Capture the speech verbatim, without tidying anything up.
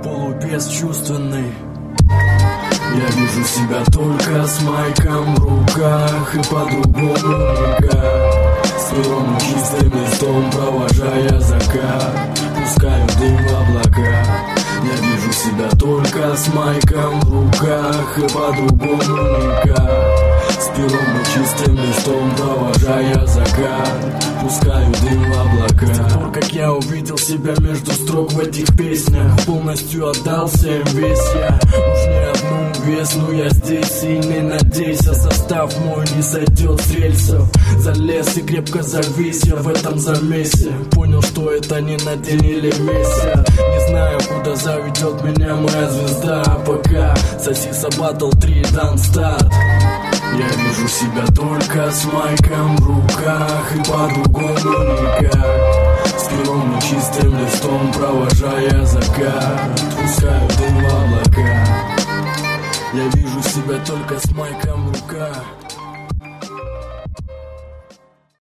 полубесчувственный. Я вижу себя только с майком в руках, и по-другому никак. С пером и чистым листом провожая закат, пускаю дым в облака. Я вижу себя только с майком в руках, и по-другому никак. С пером и чистым листом провожая закат, пускаю дым в облака. С тех пор, как я увидел себя между строк в этих песнях, полностью отдался им весь я. Уж не одну весну я здесь, и не надейся, состав мой не сойдет с рельсов. Залез и крепко завис я в этом замесе. Понял, что это не на день или месяц. Не знаю, куда заведет меня моя звезда, а пока сосиса батл три дан старт. Я вижу себя только с майком в руках, и по-другому никак. С пером и чистым листом провожая закат, пускаю дым в облака. Я вижу себя только с майком в руках.